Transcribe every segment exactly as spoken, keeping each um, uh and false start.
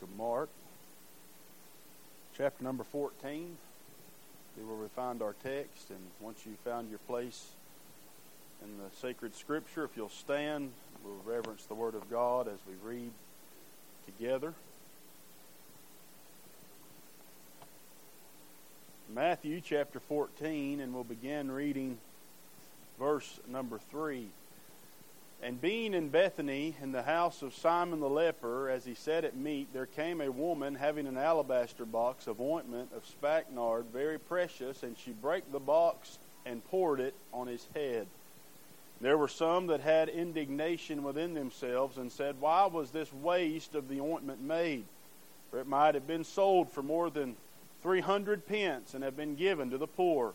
of Mark, chapter number fourteen, is where we find our text. And once you found your place in the sacred scripture, if you'll stand, we'll reverence the Word of God as we read together. Matthew chapter fourteen, and we'll begin reading verse number three. And being in Bethany, in the house of Simon the leper, as he sat at meat, there came a woman having an alabaster box of ointment of spikenard, very precious, and she brake the box and poured it on his head. There were some that had indignation within themselves, and said, Why was this waste of the ointment made? For it might have been sold for more than three hundred pence, and have been given to the poor.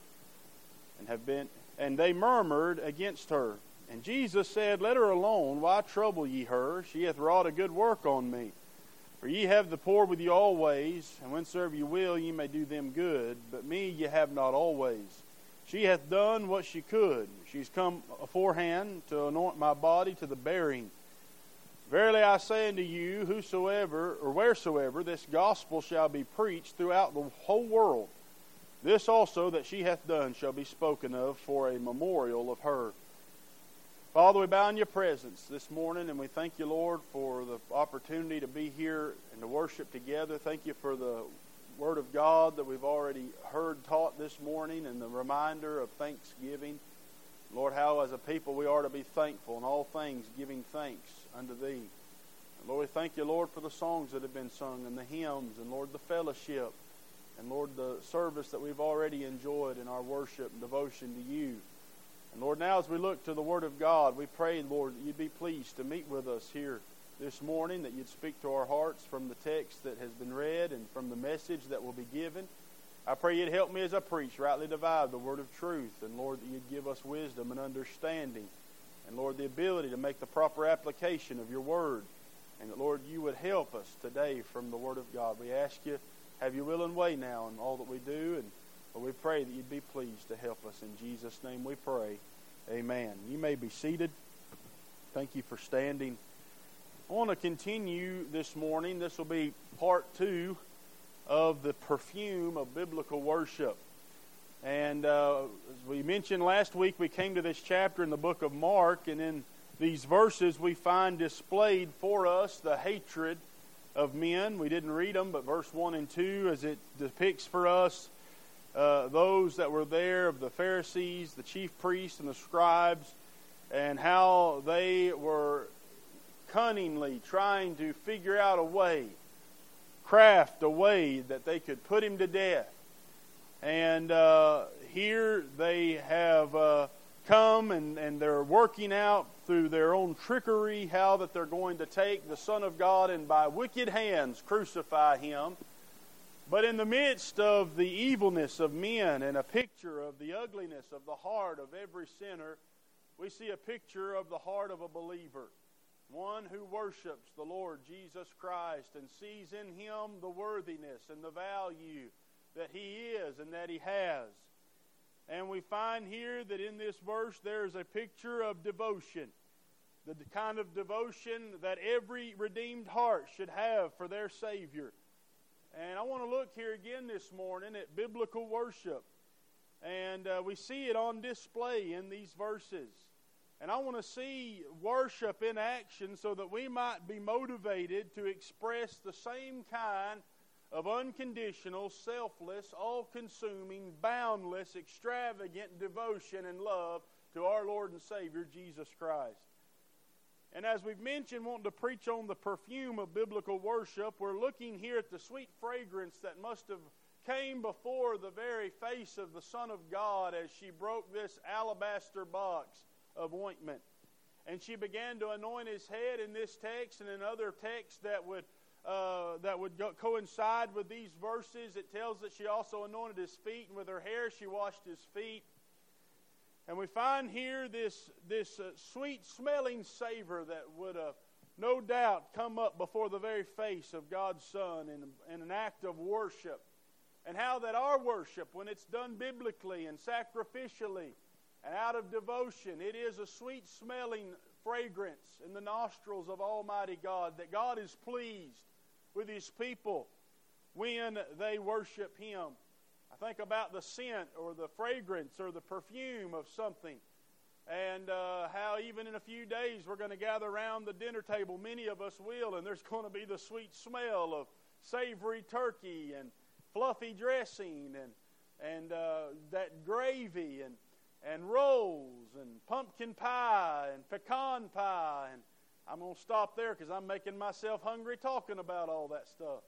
And have been, and they murmured against her. And Jesus said, Let her alone, why trouble ye her? She hath wrought a good work on me. For ye have the poor with you always, and whensoever ye will, ye may do them good. But me ye have not always. She hath done what she could. She's come aforehand to anoint my body to the burying. Verily I say unto you, whosoever or wheresoever this gospel shall be preached throughout the whole world, this also that she hath done shall be spoken of for a memorial of her. Father, we bow in your presence this morning, and we thank you, Lord, for the opportunity to be here and to worship together. Thank you for the Word of God that we've already heard taught this morning, and the reminder of thanksgiving. Lord, how as a people we are to be thankful in all things, giving thanks unto thee. And Lord, we thank you, Lord, for the songs that have been sung, and the hymns, and Lord, the fellowship, and Lord, the service that we've already enjoyed in our worship and devotion to you. And Lord, now as we look to the Word of God, we pray, Lord, that you'd be pleased to meet with us here this morning, that you'd speak to our hearts from the text that has been read and from the message that will be given. I pray you'd help me as I preach, rightly divide the word of truth. And Lord, that you'd give us wisdom and understanding. And Lord, the ability to make the proper application of your word. And that, Lord, you would help us today from the Word of God. We ask you, have your will and way now in all that we do. And Lord, we pray that you'd be pleased to help us. In Jesus' name we pray. Amen. You may be seated. Thank you for standing. I want to continue this morning. This will be part two of the perfume of biblical worship. And uh, as we mentioned last week, we came to this chapter in the book of Mark, and in these verses we find displayed for us the hatred of men. We didn't read them, but verse one and two, as it depicts for us uh, those that were there of the Pharisees, the chief priests, and the scribes, and how they were cunningly trying to figure out a way, craft a way that they could put him to death. And uh, here they have uh, come and, and they're working out through their own trickery how that they're going to take the Son of God and by wicked hands crucify him. But in the midst of the evilness of men and a picture of the ugliness of the heart of every sinner, we see a picture of the heart of a believer. One who worships the Lord Jesus Christ and sees in him the worthiness and the value that he is and that he has. And we find here that in this verse there is a picture of devotion. The kind of devotion that every redeemed heart should have for their Savior. And I want to look here again this morning at biblical worship. And uh, we see it on display in these verses. And I want to see worship in action so that we might be motivated to express the same kind of unconditional, selfless, all-consuming, boundless, extravagant devotion and love to our Lord and Savior, Jesus Christ. And as we've mentioned, wanting to preach on the perfume of biblical worship, we're looking here at the sweet fragrance that must have came before the very face of the Son of God as she broke this alabaster box of ointment. And she began to anoint his head in this text and in other texts that would uh, that would go, coincide with these verses. It tells that she also anointed his feet, and with her hair she washed his feet. And we find here this, this uh, sweet-smelling savor that would have no doubt come up before the very face of God's Son in, in an act of worship. And how that our worship, when it's done biblically and sacrificially and out of devotion, it is a sweet-smelling fragrance in the nostrils of Almighty God, that God is pleased with His people when they worship Him. I think about the scent or the fragrance or the perfume of something. And uh, how even in a few days we're going to gather around the dinner table. Many of us will. And there's going to be the sweet smell of savory turkey and fluffy dressing and and uh, that gravy and, and rolls and pumpkin pie and pecan pie. And I'm going to stop there because I'm making myself hungry talking about all that stuff.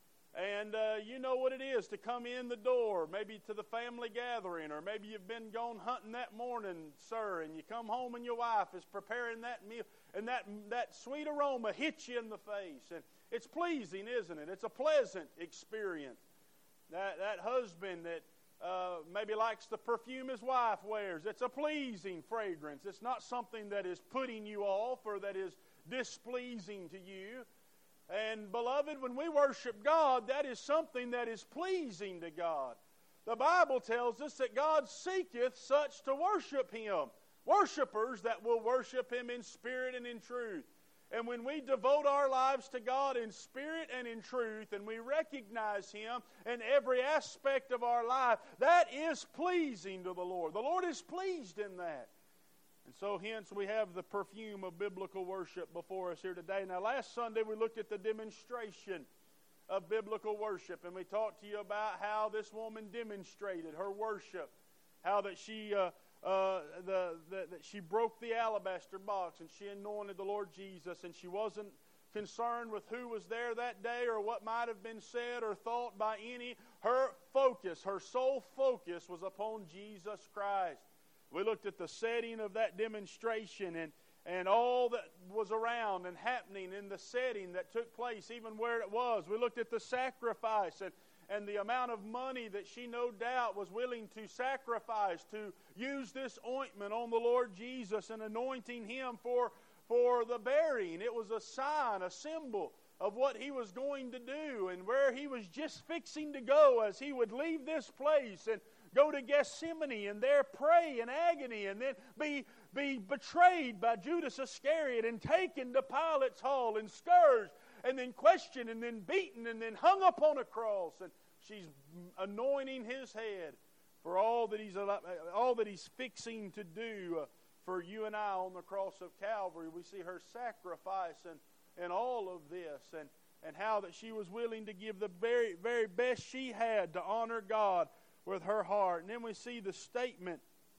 And uh, you know what it is to come in the door, maybe to the family gathering, or maybe you've been gone hunting that morning, sir, and you come home and your wife is preparing that meal, and that that sweet aroma hits you in the face. And it's pleasing, isn't it? It's a pleasant experience. That, that husband that uh, maybe likes the perfume his wife wears, it's a pleasing fragrance. It's not something that is putting you off or that is displeasing to you. And beloved, when we worship God, that is something that is pleasing to God. The Bible tells us that God seeketh such to worship Him. Worshipers that will worship Him in spirit and in truth. And when we devote our lives to God in spirit and in truth, and we recognize Him in every aspect of our life, that is pleasing to the Lord. The Lord is pleased in that. And so hence we have the perfume of biblical worship before us here today. Now last Sunday we looked at the demonstration of biblical worship. And we talked to you about how this woman demonstrated her worship. How that she uh, uh, the, the that she broke the alabaster box and she anointed the Lord Jesus. And she wasn't concerned with who was there that day or what might have been said or thought by any. Her focus, her sole focus was upon Jesus Christ. We looked at the setting of that demonstration and, and all that was around and happening in the setting that took place, even where it was. We looked at the sacrifice and, and the amount of money that she no doubt was willing to sacrifice to use this ointment on the Lord Jesus and anointing Him for, for the burying. It was a sign, a symbol of what He was going to do and where He was just fixing to go as He would leave this place and go to Gethsemane and there pray in agony and then be, be betrayed by Judas Iscariot and taken to Pilate's hall and scourged and then questioned and then beaten and then hung upon a cross. And she's anointing His head for all that He's, all that he's fixing to do for you and I on the cross of Calvary. We see her sacrifice and, and all of this and, and how that she was willing to give the very, very best she had to honor God with her heart. And then we see the statement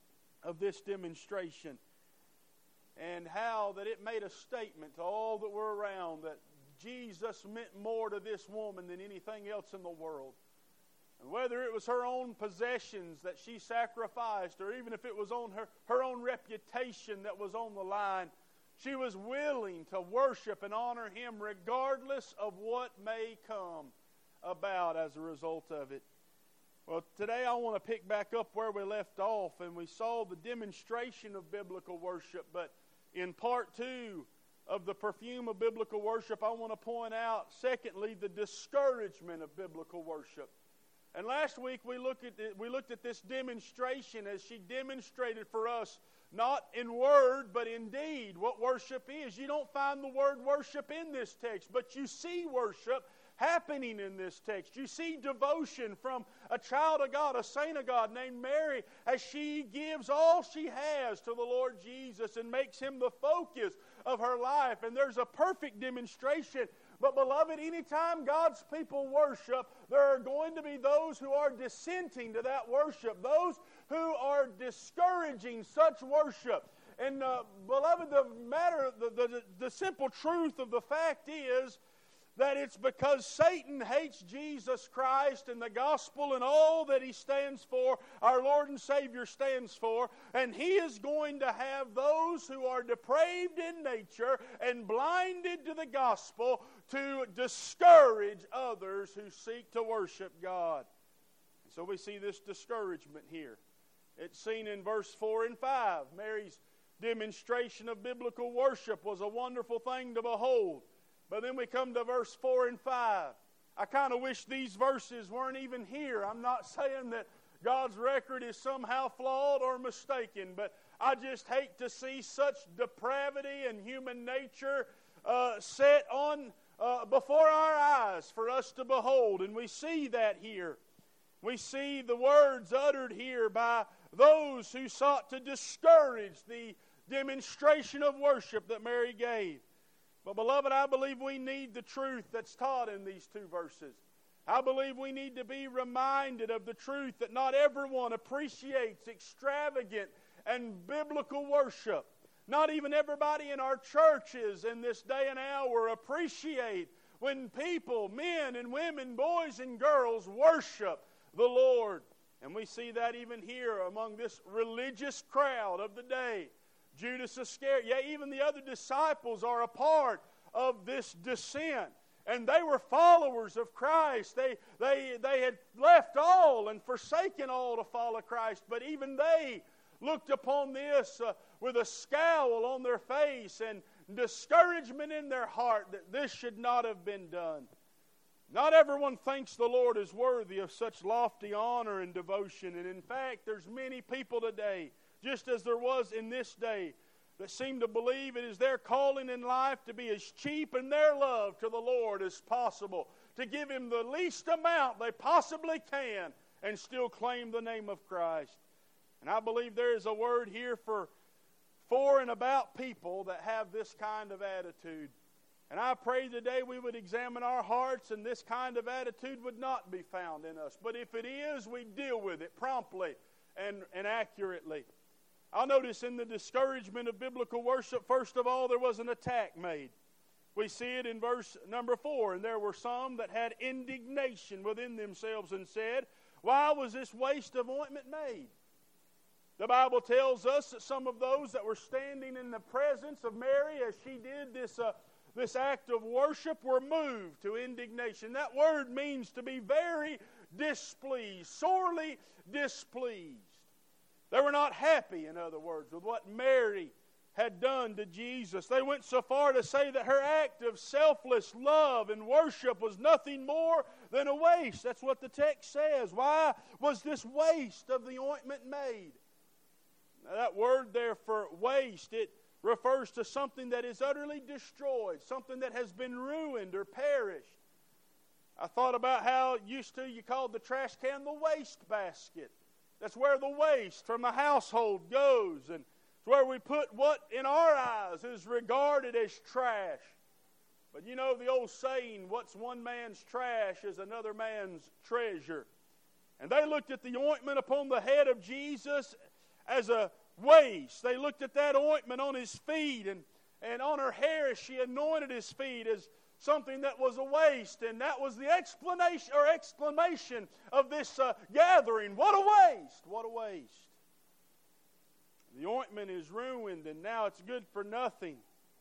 of this demonstration and how that it made a statement to all that were around that Jesus meant more to this woman than anything else in the world. And whether it was her own possessions that she sacrificed or even if it was on her, her own reputation that was on the line, she was willing to worship and honor Him regardless of what may come about as a result of it. Well, today I want to pick back up where we left off, and we saw the demonstration of biblical worship. But in part two of the perfume of biblical worship, I want to point out, secondly, the discouragement of biblical worship. And last week we looked at it, we looked at this demonstration as she demonstrated for us, not in word but in deed, what worship is. You don't find the word worship in this text, but you see worship happening in this text. You see devotion from a child of God, a saint of God named Mary, as she gives all she has to the Lord Jesus and makes Him the focus of her life. And there's a perfect demonstration. But beloved, anytime God's people worship, there are going to be those who are dissenting to that worship, those who are discouraging such worship. And uh, beloved, the matter, the, the, the simple truth of the fact is that it's because Satan hates Jesus Christ and the gospel and all that He stands for, our Lord and Savior stands for, and he is going to have those who are depraved in nature and blinded to the gospel to discourage others who seek to worship God. And so we see this discouragement here. It's seen in verse four and five. Mary's demonstration of biblical worship was a wonderful thing to behold. But then we come to verse four and five. I kind of wish these verses weren't even here. I'm not saying that God's record is somehow flawed or mistaken, but I just hate to see such depravity and human nature uh, set on uh, before our eyes for us to behold. And we see that here. We see the words uttered here by those who sought to discourage the demonstration of worship that Mary gave. But beloved, I believe we need the truth that's taught in these two verses. I believe we need to be reminded of the truth that not everyone appreciates extravagant and biblical worship. Not even everybody in our churches in this day and hour appreciate when people, men and women, boys and girls, worship the Lord. And we see that even here among this religious crowd of the day. Judas Iscariot, yeah, even the other disciples are a part of this descent. And they were followers of Christ. They, they, they had left all and forsaken all to follow Christ. But even they looked upon this uh, with a scowl on their face and discouragement in their heart that this should not have been done. Not everyone thinks the Lord is worthy of such lofty honor and devotion. And in fact, there's many people today, just as there was in this day, that seem to believe it is their calling in life to be as cheap in their love to the Lord as possible, to give Him the least amount they possibly can and still claim the name of Christ. And I believe there is a word here for, for and about people that have this kind of attitude. And I pray today we would examine our hearts and this kind of attitude would not be found in us. But if it is, we deal with it promptly and, and accurately. I'll notice in the discouragement of biblical worship, first of all, there was an attack made. We see it in verse number four. And there were some that had indignation within themselves and said, why was this waste of ointment made? The Bible tells us that some of those that were standing in the presence of Mary as she did this, uh, this act of worship were moved to indignation. That word means to be very displeased, sorely displeased. They were not happy, in other words, with what Mary had done to Jesus. They went so far to say that her act of selfless love and worship was nothing more than a waste. That's what the text says. Why was this waste of the ointment made? Now, that word there for waste, it refers to something that is utterly destroyed, something that has been ruined or perished. I thought about how used to you called the trash can the waste basket. That's where the waste from the household goes, and it's where we put what in our eyes is regarded as trash. But you know the old saying, what's one man's trash is another man's treasure. And they looked at the ointment upon the head of Jesus as a waste. They looked at that ointment on His feet and, and on her hair as she anointed His feet as something that was a waste. And that was the explanation or exclamation of this uh, gathering. What a waste! What a waste! The ointment is ruined and now it's good for nothing.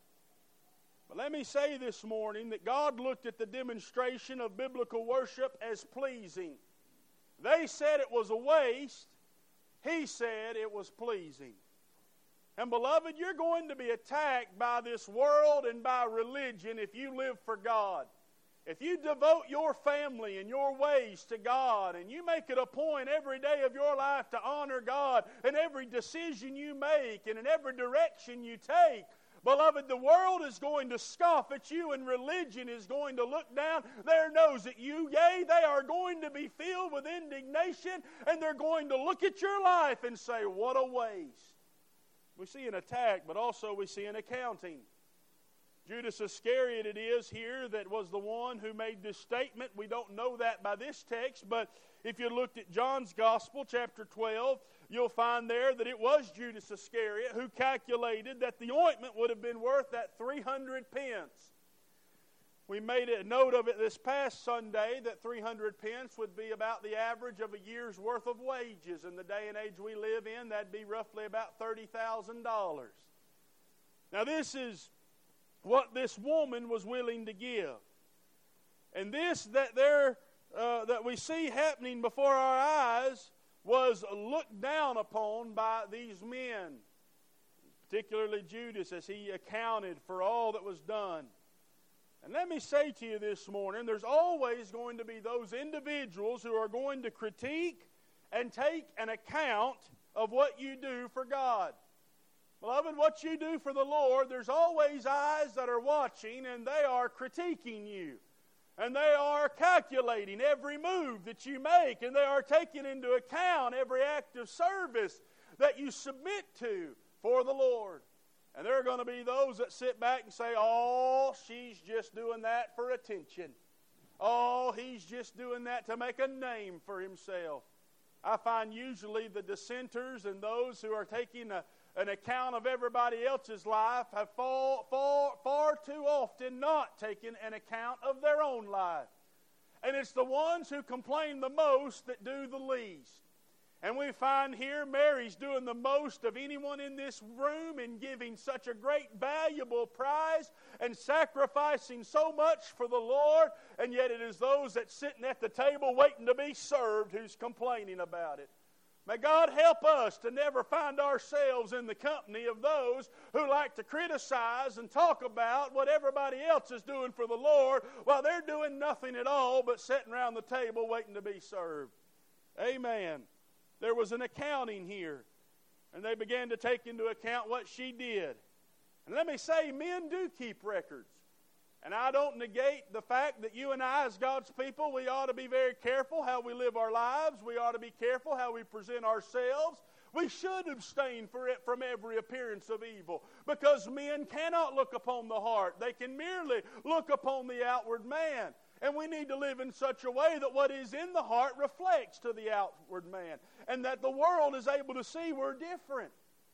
But let me say this morning that God looked at the demonstration of biblical worship as pleasing. They said it was a waste. He said it was pleasing. And beloved, you're going to be attacked by this world and by religion if you live for God. If you devote your family and your ways to God and you make it a point every day of your life to honor God in every decision you make and in every direction you take, beloved, the world is going to scoff at you and religion is going to look down their nose at you. Yea, they are going to be filled with indignation and they're going to look at your life and say, what a waste. We see an attack, but also we see an accounting. Judas Iscariot it is here that was the one who made this statement. We don't know that by this text, but if you looked at John's Gospel, chapter twelve, you'll find there that it was Judas Iscariot who calculated that the ointment would have been worth that three hundred pence. We made a note of it this past Sunday that three hundred pence would be about the average of a year's worth of wages. In the day and age we live in, that'd be roughly about thirty thousand dollars. Now this is what this woman was willing to give. And this that there uh, that we see happening before our eyes was looked down upon by these men, particularly Judas, as he accounted for all that was done. And let me say to you this morning, there's always going to be those individuals who are going to critique and take an account of what you do for God. Beloved, what you do for the Lord, there's always eyes that are watching, and they are critiquing you. And they are calculating every move that you make, and they are taking into account every act of service that you submit to for the Lord. And there are going to be those that sit back and say, oh, she's just doing that for attention. Oh, he's just doing that to make a name for himself. I find usually the dissenters and those who are taking a, an account of everybody else's life have far, far, far too often not taken an account of their own life. And it's the ones who complain the most that do the least. And we find here Mary's doing the most of anyone in this room in giving such a great valuable prize and sacrificing so much for the Lord, and yet it is those that sitting at the table waiting to be served who's complaining about it. May God help us to never find ourselves in the company of those who like to criticize and talk about what everybody else is doing for the Lord while they're doing nothing at all but sitting around the table waiting to be served. Amen. There was an accounting here, and they began to take into account what she did. And let me say, men do keep records. And I don't negate the fact that you and I, as God's people, we ought to be very careful how we live our lives. We ought to be careful how we present ourselves. We should abstain for it from every appearance of evil, because men cannot look upon the heart. They can merely look upon the outward man. And we need to live in such a way that what is in the heart reflects to the outward man, and that the world is able to see we're different.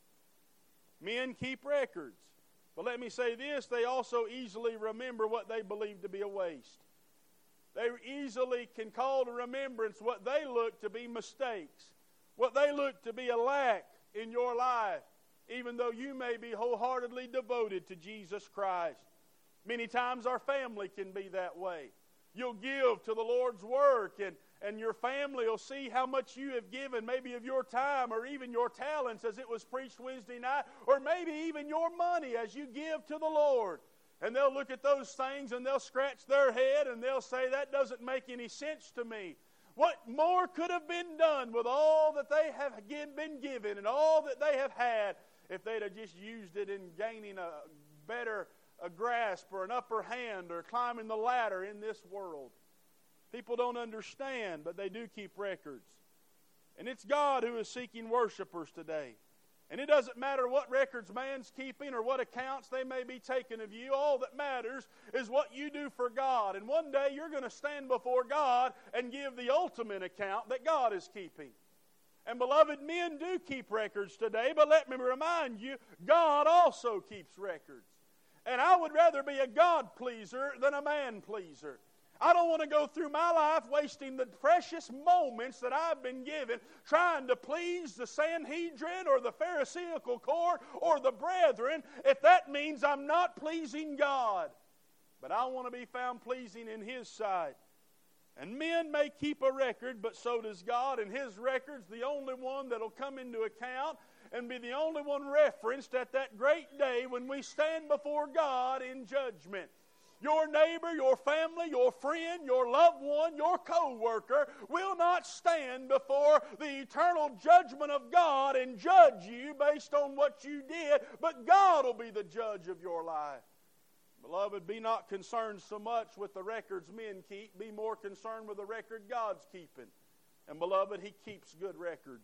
Men keep records. But let me say this, they also easily remember what they believe to be a waste. They easily can call to remembrance what they look to be mistakes, what they look to be a lack in your life, even though you may be wholeheartedly devoted to Jesus Christ. Many times our family can be that way. You'll give to the Lord's work, and, and your family will see how much you have given, maybe of your time or even your talents as it was preached Wednesday night, or maybe even your money as you give to the Lord. And they'll look at those things and they'll scratch their head and they'll say, that doesn't make any sense to me. What more could have been done with all that they have been given and all that they have had if they'd have just used it in gaining a better a grasp or an upper hand or climbing the ladder in this world? People don't understand, but they do keep records. And it's God who is seeking worshipers today. And it doesn't matter what records man's keeping or what accounts they may be taking of you. All that matters is what you do for God. And one day you're going to stand before God and give the ultimate account that God is keeping. And beloved, men do keep records today, but let me remind you, God also keeps records. And I would rather be a God pleaser than a man pleaser. I don't want to go through my life wasting the precious moments that I've been given trying to please the Sanhedrin or the Pharisaical court or the brethren if that means I'm not pleasing God. But I want to be found pleasing in His sight. And men may keep a record, but so does God. And His record's the only one that will come into account and be the only one referenced at that great day when we stand before God in judgment. Your neighbor, your family, your friend, your loved one, your co-worker will not stand before the eternal judgment of God and judge you based on what you did, but God will be the judge of your life. Beloved, be not concerned so much with the records men keep. Be more concerned with the record God's keeping. And beloved, He keeps good records.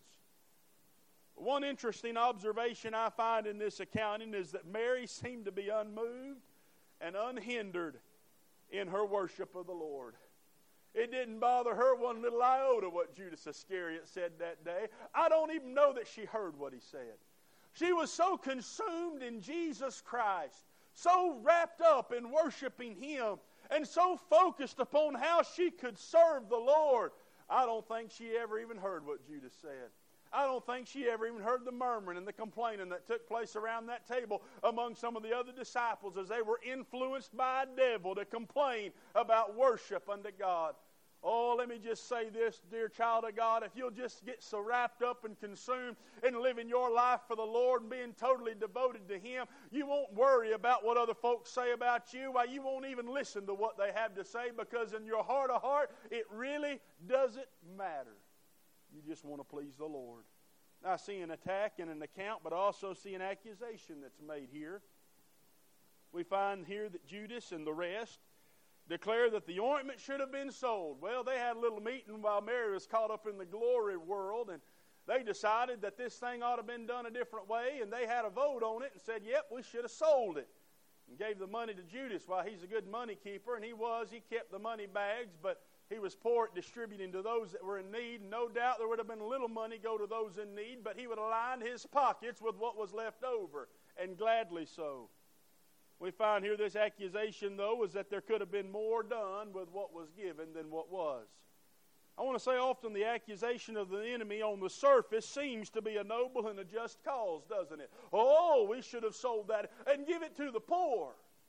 One interesting observation I find in this accounting is that Mary seemed to be unmoved and unhindered in her worship of the Lord. It didn't bother her one little iota what Judas Iscariot said that day. I don't even know that she heard what he said. She was so consumed in Jesus Christ, so wrapped up in worshiping Him, and so focused upon how she could serve the Lord. I don't think she ever even heard what Judas said. I don't think she ever even heard the murmuring and the complaining that took place around that table among some of the other disciples as they were influenced by a devil to complain about worship unto God. Oh, let me just say this, dear child of God, if you'll just get so wrapped up and consumed in living your life for the Lord and being totally devoted to Him, you won't worry about what other folks say about you. Why, you won't even listen to what they have to say, because in your heart of heart, it really doesn't matter. You just want to please the Lord. I see an attack and an account, but I also see an accusation that's made here. We find here that Judas and the rest declare that the ointment should have been sold. Well, they had a little meeting while Mary was caught up in the glory world, and they decided that this thing ought to have been done a different way, and they had a vote on it and said, yep, we should have sold it. And gave the money to Judas. Well, he's a good money keeper, and he was. He kept the money bags, but he was poor at distributing to those that were in need. No doubt there would have been a little money go to those in need, but he would have lined his pockets with what was left over, and gladly so. We find here this accusation, though, is that there could have been more done with what was given than what was. I want to say often the accusation of the enemy on the surface seems to be a noble and a just cause, doesn't it? Oh, we should have sold that and give it to the poor.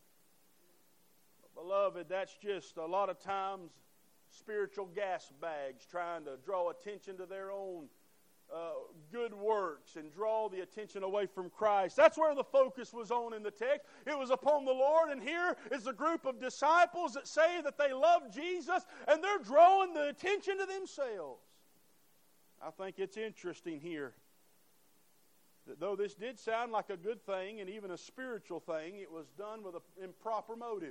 But beloved, that's just a lot of times spiritual gas bags trying to draw attention to their own uh, good works and draw the attention away from Christ. That's where the focus was on in the text. It was upon the Lord, and here is a group of disciples that say that they love Jesus, and they're drawing the attention to themselves. I think it's interesting here that though this did sound like a good thing and even a spiritual thing, it was done with an improper motive.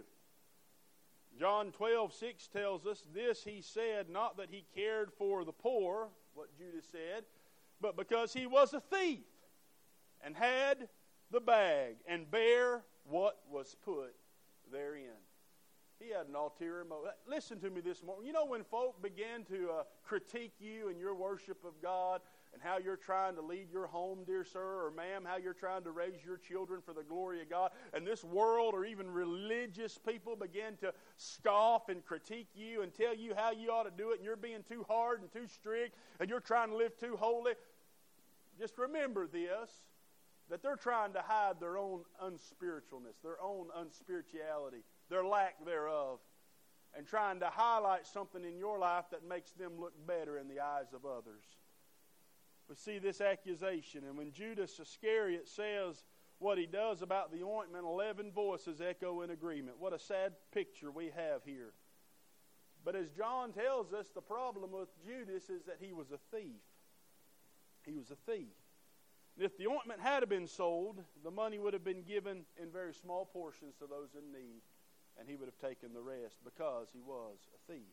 John twelve six tells us, this he said, not that he cared for the poor, what Judas said, but because he was a thief and had the bag and bare what was put therein. He had an ulterior motive. Listen to me this morning. You know when folk begin to uh, critique you and your worship of God and how you're trying to lead your home, dear sir or ma'am, how you're trying to raise your children for the glory of God, and this world or even religious people begin to scoff and critique you and tell you how you ought to do it, and you're being too hard and too strict and you're trying to live too holy, just remember this, that they're trying to hide their own unspiritualness, their own unspirituality, their lack thereof, and trying to highlight something in your life that makes them look better in the eyes of others. We see this accusation, and when Judas Iscariot says what he does about the ointment, eleven voices echo in agreement. What a sad picture we have here. But as John tells us, the problem with Judas is that he was a thief. He was a thief. And if the ointment had been sold, the money would have been given in very small portions to those in need, and he would have taken the rest because he was a thief.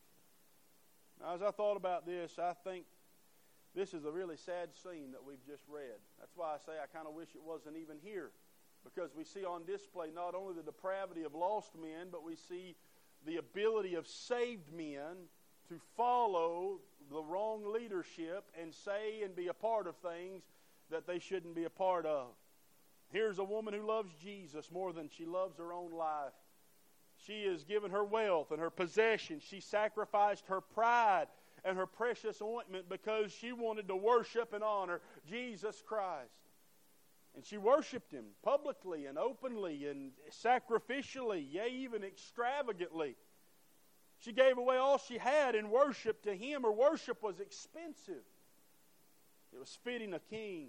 Now, as I thought about this, I think this is a really sad scene that we've just read. That's why I say I kind of wish it wasn't even here, because we see on display not only the depravity of lost men, but we see the ability of saved men to follow the wrong leadership and say and be a part of things that they shouldn't be a part of. Here's a woman who loves Jesus more than she loves her own life. She has given her wealth and her possessions. She sacrificed her pride and her precious ointment because she wanted to worship and honor Jesus Christ. And she worshiped Him publicly and openly and sacrificially, yea, even extravagantly. She gave away all she had in worship to Him. Her worship was expensive. It was fitting a king.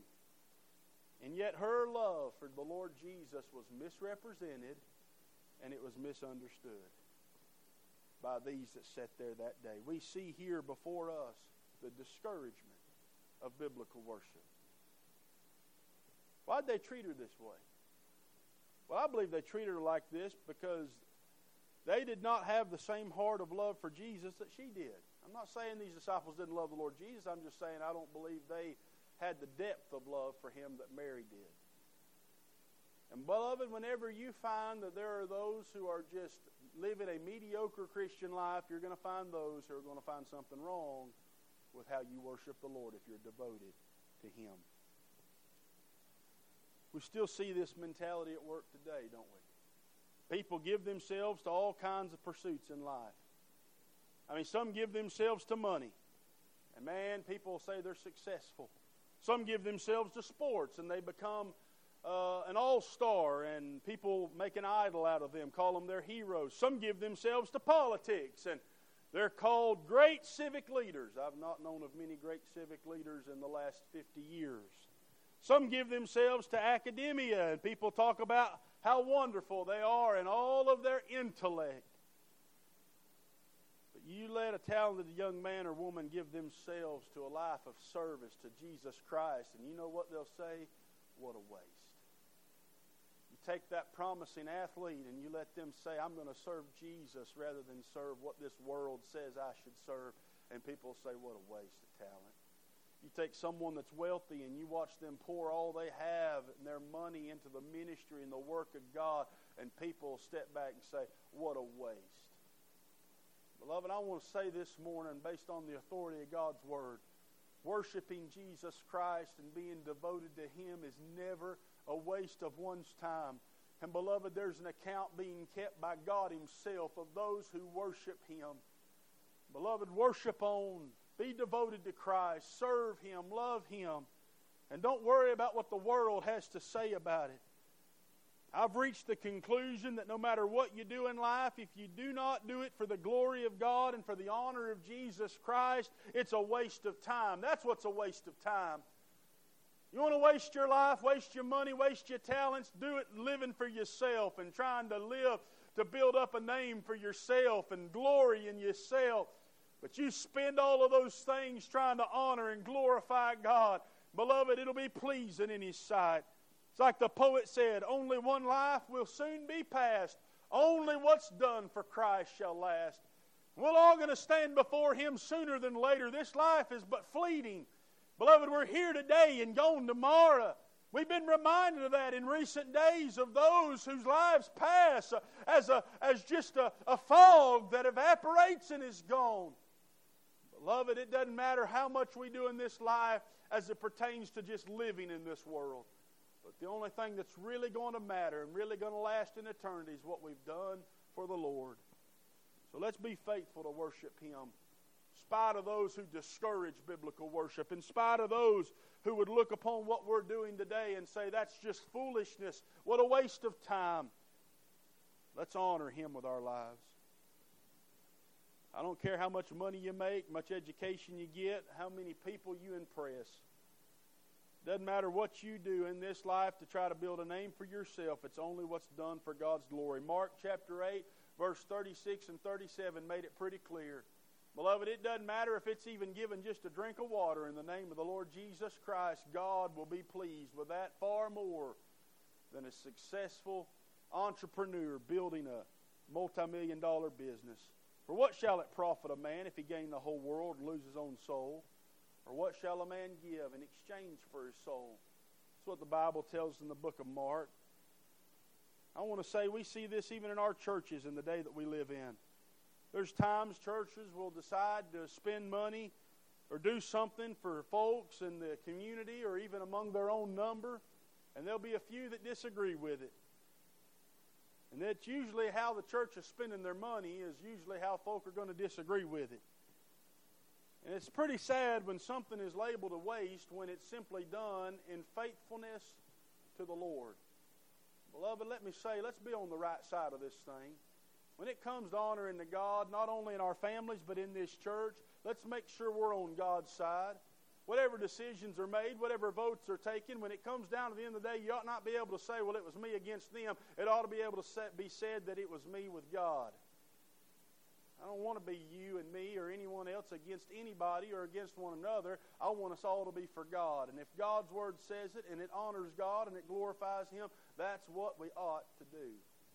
And yet her love for the Lord Jesus was misrepresented, and it was misunderstood by these that sat there that day. We see here before us the discouragement of biblical worship. Why'd they treat her this way? Well, I believe they treated her like this because they did not have the same heart of love for Jesus that she did. I'm not saying these disciples didn't love the Lord Jesus. I'm just saying I don't believe they had the depth of love for Him that Mary did. And beloved, whenever you find that there are those who are just living a mediocre Christian life, you're going to find those who are going to find something wrong with how you worship the Lord if you're devoted to Him. We still see this mentality at work today, don't we? People give themselves to all kinds of pursuits in life. I mean, some give themselves to money. And man, people say they're successful. Some give themselves to sports and they become uh, an all-star, and people make an idol out of them, call them their heroes. Some give themselves to politics and they're called great civic leaders. I've not known of many great civic leaders in the last fifty years. Some give themselves to academia, and people talk about how wonderful they are and all of their intellect. But You let a talented young man or woman give themselves to a life of service to Jesus Christ, and you know what they'll say? What a waste. You take that promising athlete and you let them say, I'm going to serve Jesus rather than serve what this world says I should serve, and people say, what a waste of talent. You take someone that's wealthy and you watch them pour all they have and their money into the ministry and the work of God, and people step back and say, what a waste. Beloved, I want to say this morning, based on the authority of God's Word, worshiping Jesus Christ and being devoted to Him is never a waste of one's time. And beloved, there's an account being kept by God Himself of those who worship Him. Beloved, worship on. Be devoted to Christ. Serve Him. Love Him. And don't worry about what the world has to say about it. I've reached the conclusion that no matter what you do in life, if you do not do it for the glory of God and for the honor of Jesus Christ, it's a waste of time. That's what's a waste of time. You want to waste your life, waste your money, waste your talents, do it living for yourself and trying to live to build up a name for yourself and glory in yourself. But you spend all of those things trying to honor and glorify God. Beloved, it'll be pleasing in His sight. It's like the poet said, only one life will soon be past. Only what's done for Christ shall last. We're all going to stand before Him sooner than later. This life is but fleeting. Beloved, we're here today and gone tomorrow. We've been reminded of that in recent days, of those whose lives pass as, a, as just a, a fog that evaporates and is gone. Beloved, it doesn't matter how much we do in this life as it pertains to just living in this world. But the only thing that's really going to matter and really going to last in eternity is what we've done for the Lord. So let's be faithful to worship Him, in spite of those who discourage biblical worship, in spite of those who would look upon what we're doing today and say, that's just foolishness. What a waste of time. Let's honor Him with our lives. I don't care how much money you make, much education you get, how many people you impress. Doesn't matter what you do in this life to try to build a name for yourself. It's only what's done for God's glory. Mark chapter eight, verse thirty-six and thirty-seven made it pretty clear. Beloved, it doesn't matter if it's even given just a drink of water in the name of the Lord Jesus Christ. God will be pleased with that far more than a successful entrepreneur building a multi-million dollar business. For what shall it profit a man if he gain the whole world and lose his own soul? Or what shall a man give in exchange for his soul? That's what the Bible tells in the book of Mark. I want to say we see this even in our churches in the day that we live in. There's times churches will decide to spend money or do something for folks in the community or even among their own number, and there'll be a few that disagree with it. And that's usually how the church is spending their money, is usually how folk are going to disagree with it. And it's pretty sad when something is labeled a waste when it's simply done in faithfulness to the Lord. Beloved, let me say, let's be on the right side of this thing. When it comes to honoring to God, not only in our families but in this church, let's make sure we're on God's side. Whatever decisions are made, whatever votes are taken, when it comes down to the end of the day, you ought not be able to say, well, it was me against them. It ought to be able to be said that it was me with God. I don't want to be you and me or anyone else against anybody or against one another. I want us all to be for God. And if God's Word says it and it honors God and it glorifies Him, that's what we ought to do.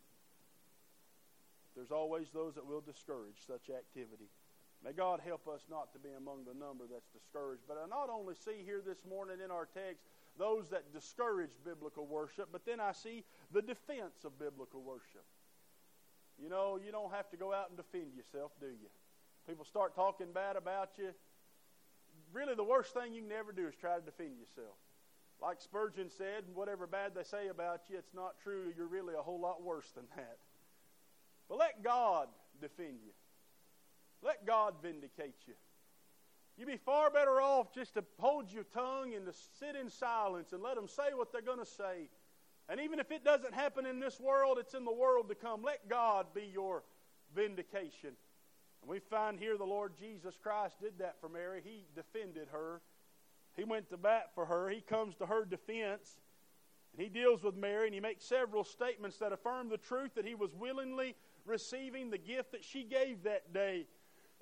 There's always those that will discourage such activity. May God help us not to be among the number that's discouraged. But I not only see here this morning in our text those that discourage biblical worship, but then I see the defense of biblical worship. You know, you don't have to go out and defend yourself, do you? People start talking bad about you. Really, the worst thing you can ever do is try to defend yourself. Like Spurgeon said, whatever bad they say about you, it's not true. You're really a whole lot worse than that. But let God defend you. Let God vindicate you. You'd be far better off just to hold your tongue and to sit in silence and let them say what they're going to say. And even if it doesn't happen in this world, it's in the world to come. Let God be your vindication. And we find here the Lord Jesus Christ did that for Mary. He defended her. He went to bat for her. He comes to her defense. And He deals with Mary, and He makes several statements that affirm the truth that He was willingly receiving the gift that she gave that day.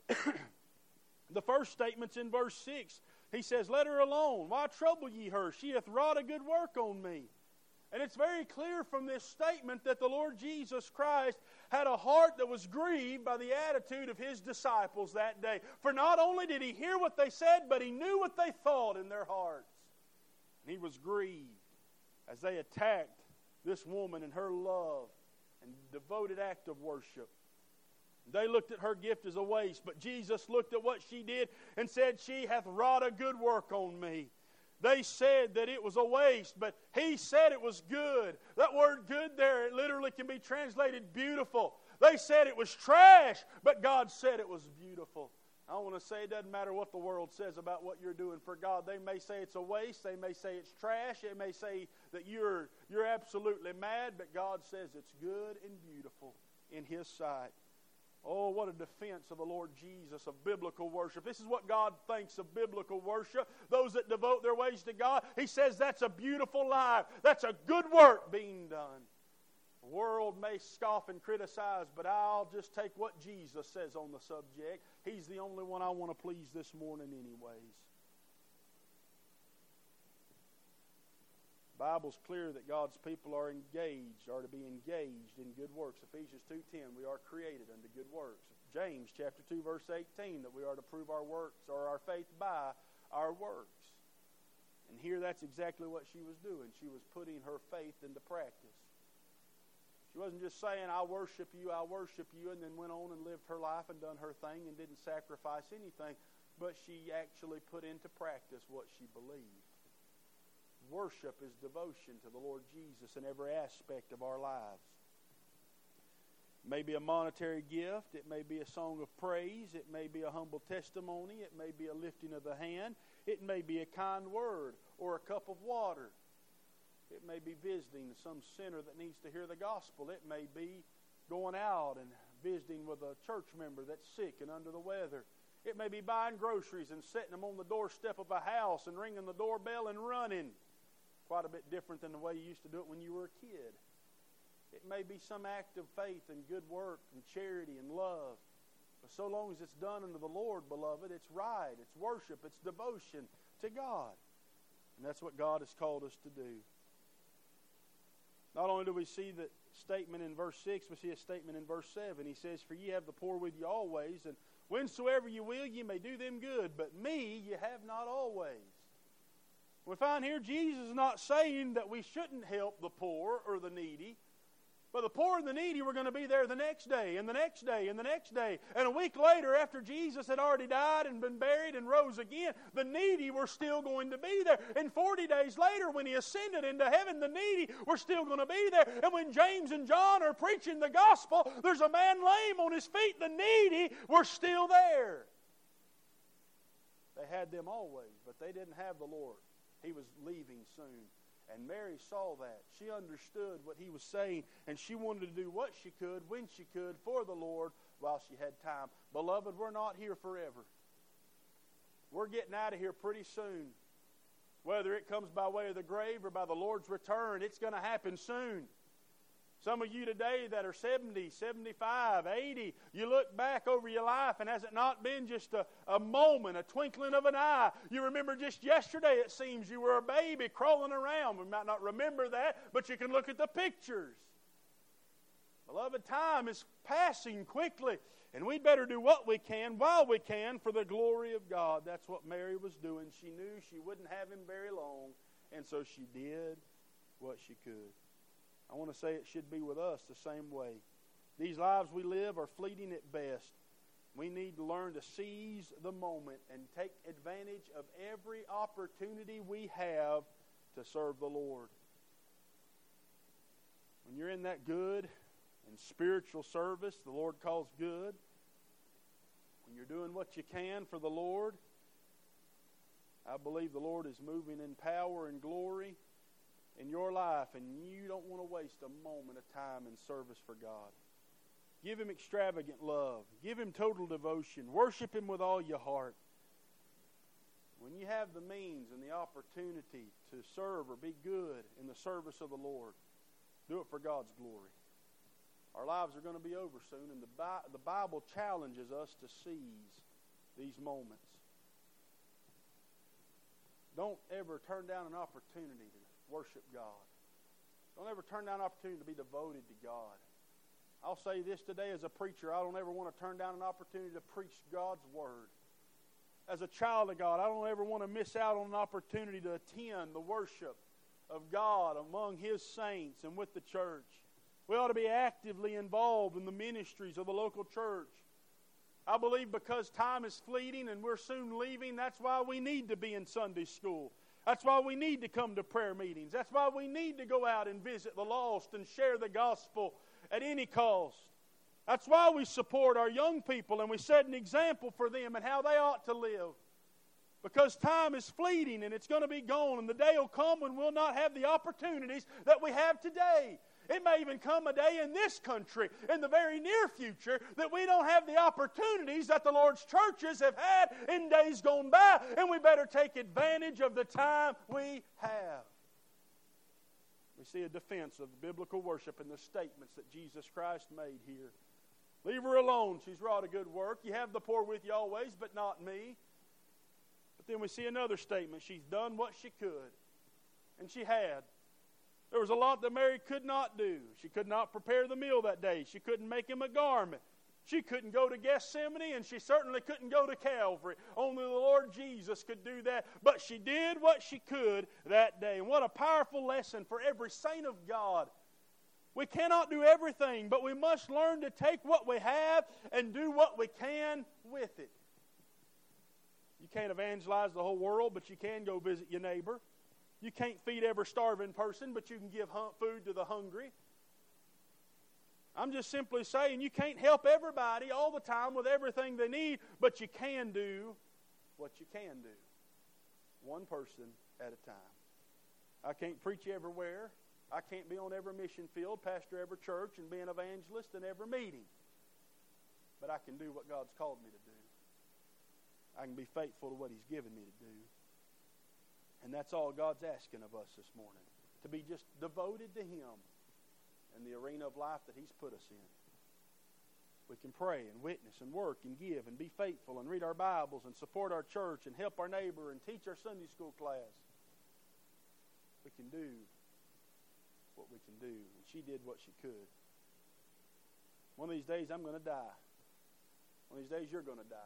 The first statement's in verse six. He says, "Let her alone. Why trouble ye her? She hath wrought a good work on me." And it's very clear from this statement that the Lord Jesus Christ had a heart that was grieved by the attitude of His disciples that day. For not only did He hear what they said, but He knew what they thought in their hearts. And He was grieved as they attacked this woman and her love and devoted act of worship. They looked at her gift as a waste, but Jesus looked at what she did and said, "She hath wrought a good work on me." They said that it was a waste, but He said it was good. That word "good" there, it literally can be translated beautiful. They said it was trash, but God said it was beautiful. I want to say it doesn't matter what the world says about what you're doing for God. They may say it's a waste. They may say it's trash. They may say that you're, you're absolutely mad, but God says it's good and beautiful in His sight. Oh, what a defense of the Lord Jesus of biblical worship. This is what God thinks of biblical worship. Those that devote their ways to God, He says that's a beautiful life. That's a good work being done. The world may scoff and criticize, but I'll just take what Jesus says on the subject. He's the only one I want to please this morning anyways. The Bible's clear that God's people are engaged, are to be engaged in good works. Ephesians two ten, we are created unto good works. James chapter two verse eighteen, that we are to prove our works or our faith by our works. And here that's exactly what she was doing. She was putting her faith into practice. She wasn't just saying, "I worship you, I worship you," and then went on and lived her life and done her thing and didn't sacrifice anything. But she actually put into practice what she believed. Worship is devotion to the Lord Jesus in every aspect of our lives. It may be a monetary gift. It may be a song of praise. It may be a humble testimony. It may be a lifting of the hand. It may be a kind word or a cup of water. It may be visiting some sinner that needs to hear the gospel. It may be going out and visiting with a church member that's sick and under the weather. It may be buying groceries and setting them on the doorstep of a house and ringing the doorbell and running. Quite a bit different than the way you used to do it when you were a kid. It may be some act of faith and good work and charity and love. But so long as it's done unto the Lord, beloved, it's right, it's worship, it's devotion to God. And that's what God has called us to do. Not only do we see the statement in verse six, we see a statement in verse seven. He says, "For ye have the poor with you always, and whensoever you will, ye may do them good. But me ye have not always." We find here Jesus is not saying that we shouldn't help the poor or the needy. But the poor and the needy were going to be there the next day and the next day and the next day. And a week later, after Jesus had already died and been buried and rose again, the needy were still going to be there. And forty days later, when He ascended into heaven, the needy were still going to be there. And when James and John are preaching the gospel, there's a man lame on his feet. The needy were still there. They had them always, but they didn't have the Lord. He was leaving soon. And Mary saw that. She understood what He was saying, and she wanted to do what she could, when she could, for the Lord while she had time. Beloved, we're not here forever. We're getting out of here pretty soon. Whether it comes by way of the grave or by the Lord's return, it's going to happen soon. Some of you today that are seventy, seventy-five, eighty, you look back over your life, and has it not been just a, a moment, a twinkling of an eye? You remember just yesterday, it seems, you were a baby crawling around. We might not remember that, but you can look at the pictures. Beloved, time is passing quickly, and we'd better do what we can while we can for the glory of God. That's what Mary was doing. She knew she wouldn't have Him very long, and so she did what she could. I want to say it should be with us the same way. These lives we live are fleeting at best. We need to learn to seize the moment and take advantage of every opportunity we have to serve the Lord. When you're in that good and spiritual service the Lord calls good, when you're doing what you can for the Lord, I believe the Lord is moving in power and glory in your life, and you don't want to waste a moment of time in service for God. Give Him extravagant love. Give Him total devotion. Worship Him with all your heart. When you have the means and the opportunity to serve or be good in the service of the Lord, do it for God's glory. Our lives are going to be over soon, and the, Bi- the Bible challenges us to seize these moments. Don't ever turn down an opportunity to worship God. Don't ever turn down an opportunity to be devoted to God. I'll say this today as a preacher, I don't ever want to turn down an opportunity to preach God's Word. As a child of God, I don't ever want to miss out on an opportunity to attend the worship of God among His saints and with the church. We ought to be actively involved in the ministries of the local church. I believe because time is fleeting and we're soon leaving, that's why we need to be in Sunday school. That's why we need to come to prayer meetings. That's why we need to go out and visit the lost and share the gospel at any cost. That's why we support our young people and we set an example for them and how they ought to live. Because time is fleeting and it's going to be gone, and the day will come when we'll not have the opportunities that we have today. It may even come a day in this country, in the very near future, that we don't have the opportunities that the Lord's churches have had in days gone by, and we better take advantage of the time we have. We see a defense of biblical worship in the statements that Jesus Christ made here. Leave her alone. She's wrought a good work. You have the poor with you always, but not me. But then we see another statement. She's done what she could. And she had. There was a lot that Mary could not do. She could not prepare the meal that day. She couldn't make him a garment. She couldn't go to Gethsemane, and she certainly couldn't go to Calvary. Only the Lord Jesus could do that. But she did what she could that day. And what a powerful lesson for every saint of God. We cannot do everything, but we must learn to take what we have and do what we can with it. You can't evangelize the whole world, but you can go visit your neighbor. You can't feed every starving person, but you can give food to the hungry. I'm just simply saying you can't help everybody all the time with everything they need, but you can do what you can do. One person at a time. I can't preach everywhere. I can't be on every mission field, pastor every church, and be an evangelist in every meeting. But I can do what God's called me to do. I can be faithful to what He's given me to do. And that's all God's asking of us this morning. To be just devoted to Him in the arena of life that He's put us in. We can pray and witness and work and give and be faithful and read our Bibles and support our church and help our neighbor and teach our Sunday school class. We can do what we can do. And she did what she could. One of these days I'm going to die. One of these days you're going to die.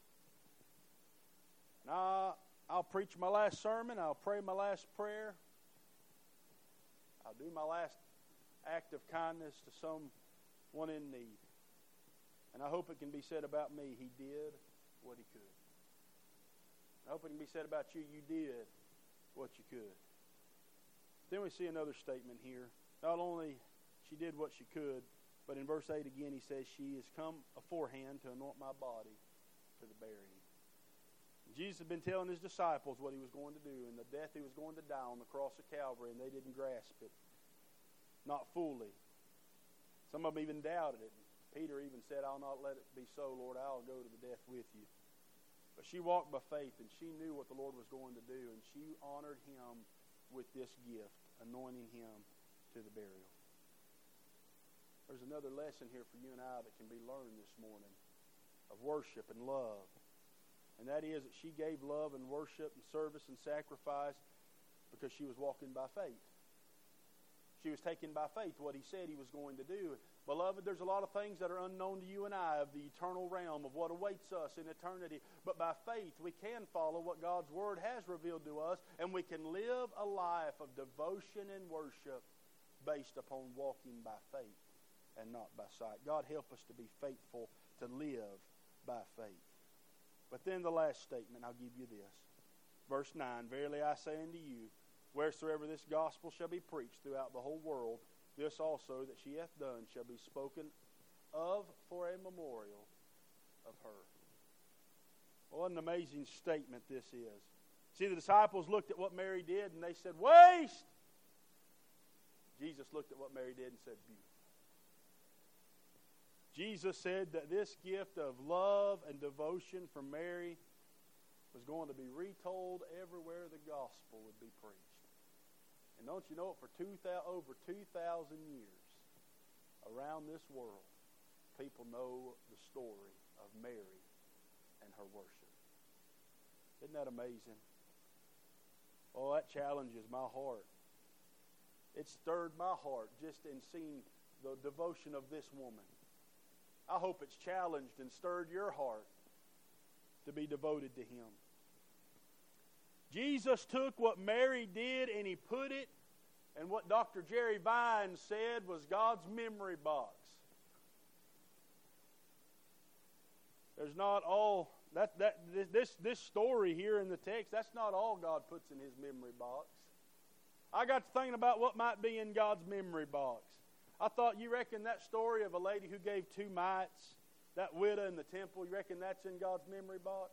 And I'll, I'll preach my last sermon. I'll pray my last prayer. I'll do my last act of kindness to someone in need. And I hope it can be said about me, he did what he could. I hope it can be said about you, you did what you could. Then we see another statement here. Not only she did what she could, but in verse eight again he says, she has come aforehand to anoint my body for the burying. Jesus had been telling his disciples what he was going to do and the death he was going to die on the cross of Calvary, and they didn't grasp it. Not fully. Some of them even doubted it. Peter even said, I'll not let it be so, Lord. I'll go to the death with you. But she walked by faith, and she knew what the Lord was going to do, and she honored him with this gift, anointing him to the burial. There's another lesson here for you and I that can be learned this morning of worship and love. And that is that she gave love and worship and service and sacrifice because she was walking by faith. She was taking by faith what he said he was going to do. Beloved, there's a lot of things that are unknown to you and I of the eternal realm of what awaits us in eternity. But by faith, we can follow what God's Word has revealed to us, and we can live a life of devotion and worship based upon walking by faith and not by sight. God help us to be faithful to live by faith. But then the last statement, I'll give you this. Verse nine, verily I say unto you, wheresoever this gospel shall be preached throughout the whole world, this also that she hath done shall be spoken of for a memorial of her. What an amazing statement this is. See, the disciples looked at what Mary did and they said, waste! Jesus looked at what Mary did and said, beautiful. Jesus said that this gift of love and devotion from Mary was going to be retold everywhere the gospel would be preached. And don't you know it, for two thousand, over two thousand years, around around this world, people know the story of Mary and her worship. Isn't that amazing? Oh, that challenges my heart. It stirred my heart just in seeing the devotion of this woman. I hope it's challenged and stirred your heart to be devoted to Him. Jesus took what Mary did and He put it in what Doctor Jerry Vine said was God's memory box. There's not all that that this this story here in the text, that's not all God puts in His memory box. I got to thinking about what might be in God's memory box. I thought, you reckon that story of a lady who gave two mites, that widow in the temple, you reckon that's in God's memory box?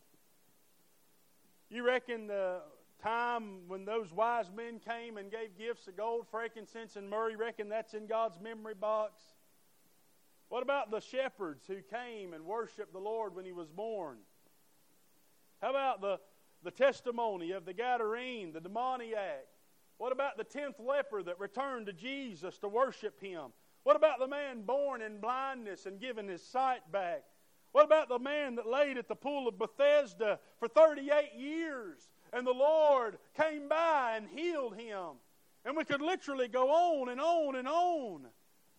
You reckon the time when those wise men came and gave gifts of gold, frankincense, and myrrh, you reckon that's in God's memory box? What about the shepherds who came and worshiped the Lord when He was born? How about the, the testimony of the Gadarene, the demoniac? What about the tenth leper that returned to Jesus to worship Him? What about the man born in blindness and given his sight back? What about the man that laid at the pool of Bethesda for thirty-eight years and the Lord came by and healed him? And we could literally go on and on and on.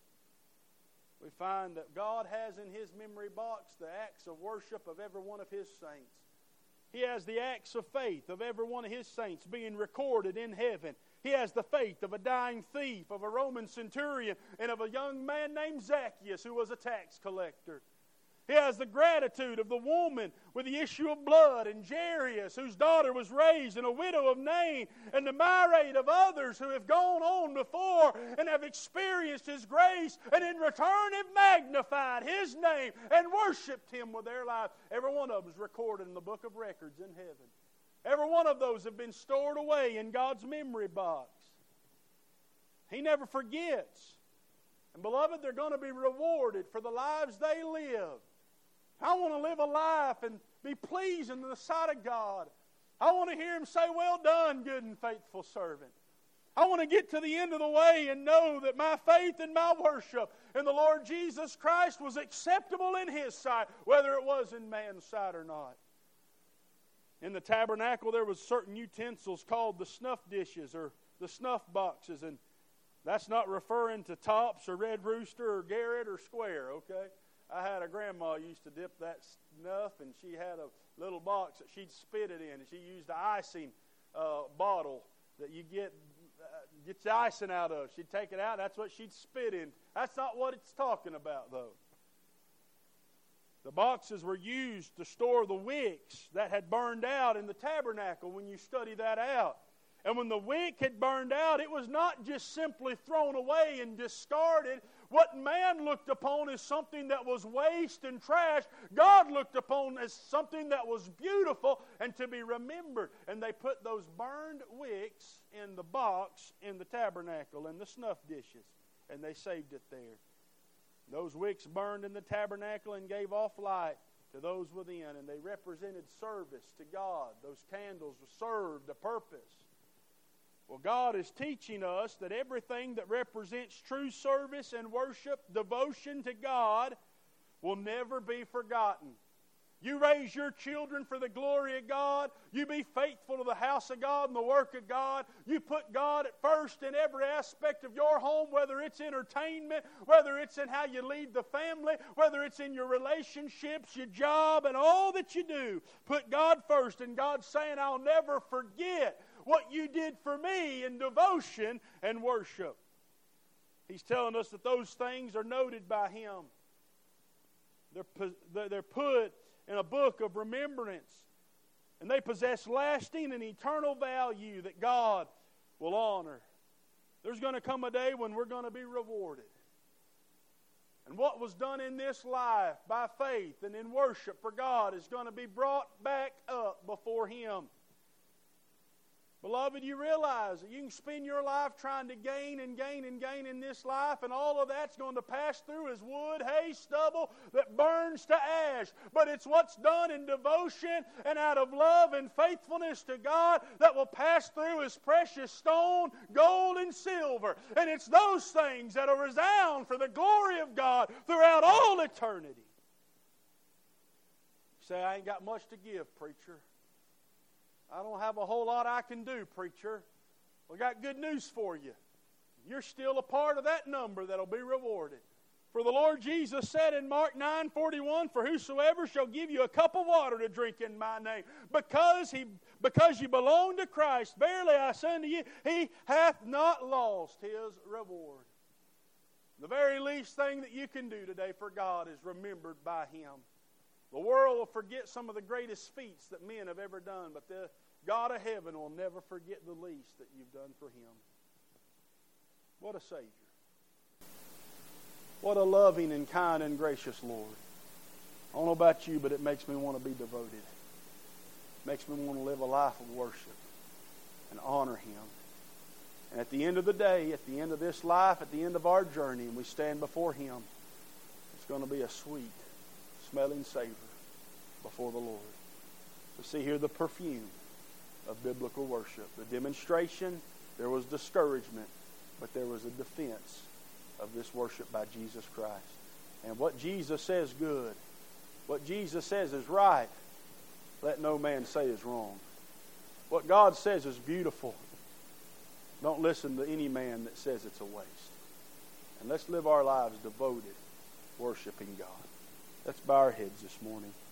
We find that God has in His memory box the acts of worship of every one of His saints. He has the acts of faith of every one of His saints being recorded in heaven. He has the faith of a dying thief, of a Roman centurion, and of a young man named Zacchaeus who was a tax collector. He has the gratitude of the woman with the issue of blood, and Jairus, whose daughter was raised, and a widow of Nain, and the myriad of others who have gone on before and have experienced His grace, and in return have magnified His name and worshipped Him with their life. Every one of them is recorded in the book of records in heaven. Every one of those have been stored away in God's memory box. He never forgets. And beloved, they're going to be rewarded for the lives they live. I want to live a life and be pleasing in the sight of God. I want to hear Him say, "Well done, good and faithful servant." I want to get to the end of the way and know that my faith and my worship in the Lord Jesus Christ was acceptable in His sight, whether it was in man's sight or not. In the tabernacle, there was certain utensils called the snuff dishes or the snuff boxes, and that's not referring to Tops or Red Rooster or Garrett or Square, okay? I had a grandma who used to dip that snuff, and she had a little box that she'd spit it in, and she used an icing uh, bottle that you get uh, get the icing out of. She'd take it out, that's what she'd spit in. That's not what it's talking about, though. The boxes were used to store the wicks that had burned out in the tabernacle when you study that out. And when the wick had burned out, it was not just simply thrown away and discarded. What man looked upon as something that was waste and trash, God looked upon as something that was beautiful and to be remembered. And they put those burned wicks in the box in the tabernacle and the snuff dishes, and they saved it there. Those wicks burned in the tabernacle and gave off light to those within, and they represented service to God. Those candles served a purpose. Well, God is teaching us that everything that represents true service and worship, devotion to God, will never be forgotten. You raise your children for the glory of God. You be faithful to the house of God and the work of God. You put God at first in every aspect of your home, whether it's entertainment, whether it's in how you lead the family, whether it's in your relationships, your job, and all that you do. Put God first, and God's saying, "I'll never forget what you did for me in devotion and worship." He's telling us that those things are noted by Him. They're, they're put in a book of remembrance. And they possess lasting and eternal value that God will honor. There's going to come a day when we're going to be rewarded. And what was done in this life by faith and in worship for God is going to be brought back up before Him. Beloved, you realize that you can spend your life trying to gain and gain and gain in this life, and all of that's going to pass through as wood, hay, stubble that burns to ash. But it's what's done in devotion and out of love and faithfulness to God that will pass through as precious stone, gold, and silver. And it's those things that will resound for the glory of God throughout all eternity. You say, I ain't got much to give, preacher. I don't have a whole lot I can do, preacher. We got good news for you. You're still a part of that number that'll be rewarded. For the Lord Jesus said in Mark nine forty-one, for whosoever shall give you a cup of water to drink in my name, because he because you belong to Christ, verily I say unto you, he hath not lost his reward. The very least thing that you can do today for God is remembered by Him. The world will forget some of the greatest feats that men have ever done, but the God of heaven will never forget the least that you've done for Him. What a Savior. What a loving and kind and gracious Lord. I don't know about you, but it makes me want to be devoted. It makes me want to live a life of worship and honor Him. And at the end of the day, at the end of this life, at the end of our journey, and we stand before Him, it's going to be a sweet smelling savor before the Lord. We see here the perfume of biblical worship. The demonstration, there was discouragement, but there was a defense of this worship by Jesus Christ. And what Jesus says good, what Jesus says is right, let no man say is wrong. What God says is beautiful. Don't listen to any man that says it's a waste. And let's live our lives devoted, worshiping God. Let's bow our heads this morning.